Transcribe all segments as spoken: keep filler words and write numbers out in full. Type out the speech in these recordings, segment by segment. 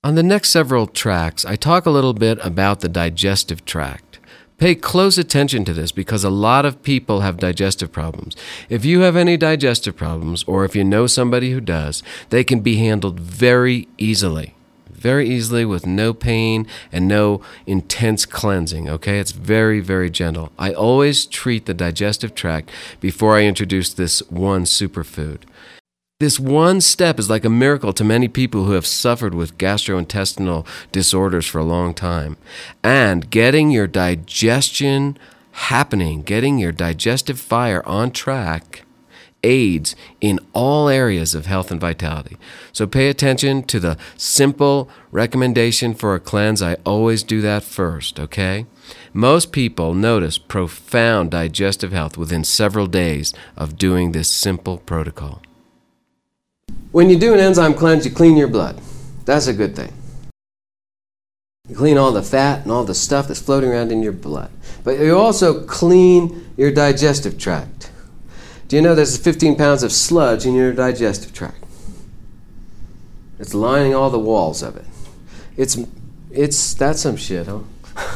On the next several tracks, I talk a little bit about the digestive tract. Pay close attention to this because a lot of people have digestive problems. If you have any digestive problems, or if you know somebody who does, they can be handled very easily. Very easily with no pain and no intense cleansing, okay? It's very, very gentle. I always treat the digestive tract before I introduce this one superfood. This one step is like a miracle to many people who have suffered with gastrointestinal disorders for a long time. And getting your digestion happening, getting your digestive fire on track, aids in all areas of health and vitality. So pay attention to the simple recommendation for a cleanse. I always do that first, okay? Most people notice profound digestive health within several days of doing this simple protocol. When you do an enzyme cleanse, you clean your blood. That's a good thing. You clean all the fat and all the stuff that's floating around in your blood. But you also clean your digestive tract. Do you know there's fifteen pounds of sludge in your digestive tract? It's lining all the walls of it. It's, it's, that's some shit, huh?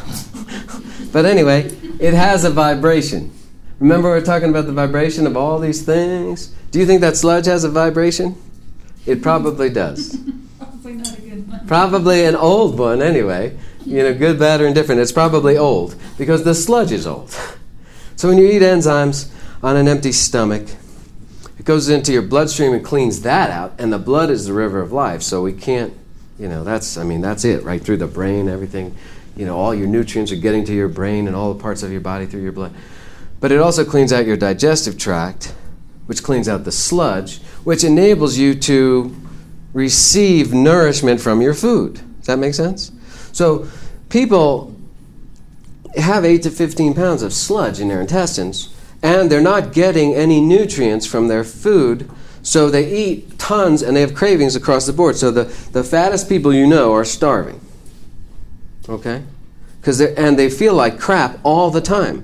But anyway, it has a vibration. Remember we were talking about the vibration of all these things? Do you think that sludge has a vibration? It probably does. Probably not a good one. Probably an old one anyway. You know, good, bad, or indifferent. It's probably old because the sludge is old. So when you eat enzymes on an empty stomach, it goes into your bloodstream and cleans that out, and the blood is the river of life, so we can't, you know, that's, I mean, that's it, right through the brain, everything, you know, all your nutrients are getting to your brain and all the parts of your body through your blood. But it also cleans out your digestive tract, which cleans out the sludge, which enables you to receive nourishment from your food. Does that make sense? So people have eight to fifteen pounds of sludge in their intestines, and they're not getting any nutrients from their food, so they eat tons and they have cravings across the board. So the, the fattest people you know are starving. Okay? 'Cause they're, and they feel like crap all the time.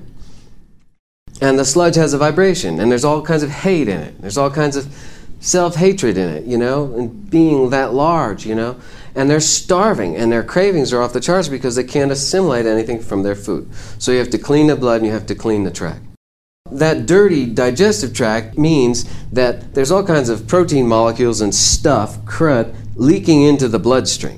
And the sludge has a vibration, and there's all kinds of hate in it. There's all kinds of self-hatred in it, you know, and being that large, you know. And they're starving, and their cravings are off the charts because they can't assimilate anything from their food. So you have to clean the blood and you have to clean the tract. That dirty digestive tract means that there's all kinds of protein molecules and stuff, crud, leaking into the bloodstream.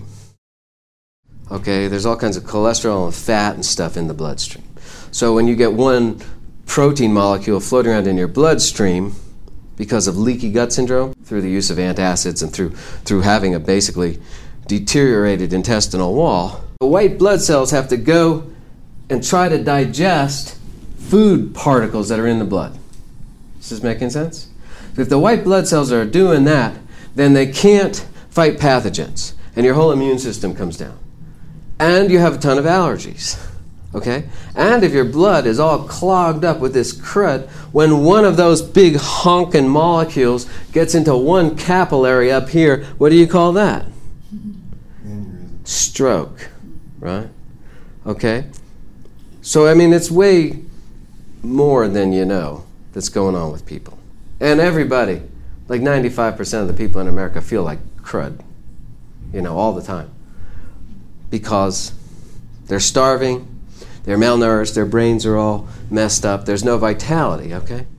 Okay, there's all kinds of cholesterol and fat and stuff in the bloodstream. So when you get one protein molecule floating around in your bloodstream because of leaky gut syndrome, through the use of antacids and through, through having a basically deteriorated intestinal wall, the white blood cells have to go and try to digest food particles that are in the blood. Is this making sense? If the white blood cells are doing that, then they can't fight pathogens, and your whole immune system comes down. And you have a ton of allergies. Okay? And if your blood is all clogged up with this crud, when one of those big honking molecules gets into one capillary up here, what do you call that? Aneurysm. Stroke. Right? Okay? So, I mean, it's way more than you know that's going on with people. And everybody, like ninety-five percent of the people in America feel like crud, you know, all the time. Because they're starving, they're malnourished, their brains are all messed up, there's no vitality, okay?